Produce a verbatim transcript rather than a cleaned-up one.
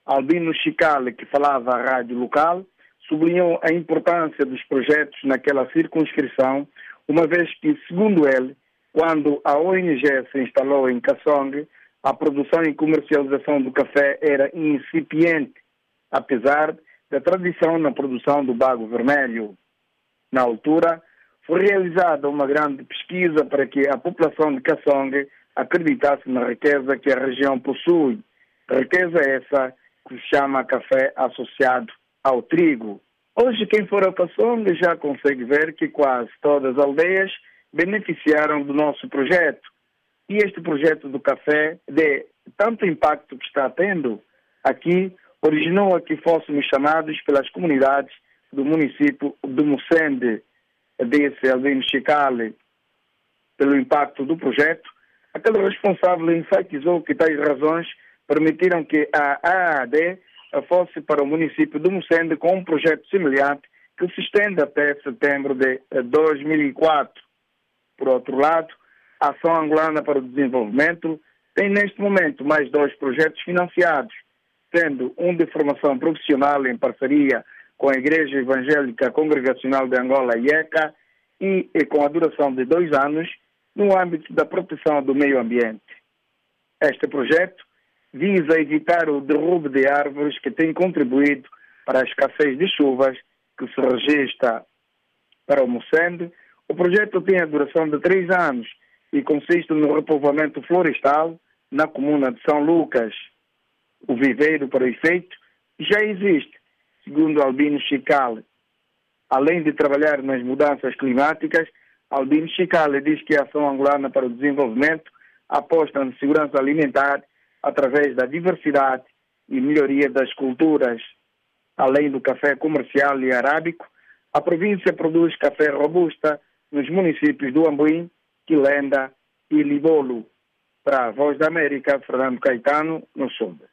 Albino Chicale, que falava à rádio local, sublinhou a importância dos projetos naquela circunscrição, uma vez que, segundo ele, quando a O N G se instalou em Kassong, a produção e comercialização do café era incipiente, apesar da tradição na produção do bago vermelho. Na altura, foi realizada uma grande pesquisa para que a população de Kassong acreditasse na riqueza que a região possui. Riqueza essa que se chama café associado ao trigo. Hoje, quem for a Kassong já consegue ver que quase todas as aldeias beneficiaram do nosso projeto. E este projeto do café, de tanto impacto que está tendo aqui, originou a que fôssemos chamados pelas comunidades do município de Mucende, desse Albino Chicale, pelo impacto do projeto. Aquele responsável enfatizou que tais razões permitiram que a A A D fosse para o município de Mucende com um projeto semelhante que se estende até setembro de dois mil e quatro. Por outro lado, a Ação Angolana para o Desenvolvimento tem neste momento mais dois projetos financiados, sendo um de formação profissional em parceria com a Igreja Evangélica Congregacional de Angola, I E C A, e, e com a duração de dois anos no âmbito da proteção do meio ambiente. Este projeto visa evitar o derrubo de árvores que tem contribuído para a escassez de chuvas que se registra para o Mucende. O projeto tem a duração de três anos e consiste no repovoamento florestal na comuna de São Lucas. O viveiro para o efeito já existe, segundo Albino Chicale. Além de trabalhar nas mudanças climáticas, Albino Chicale diz que a Ação Angolana para o Desenvolvimento aposta na segurança alimentar através da diversidade e melhoria das culturas. Além do café comercial e arábico, a província produz café robusta nos municípios do Amboim, Quilenda e Libolo. Para a Voz da América, Fernando Caetano, no Sul.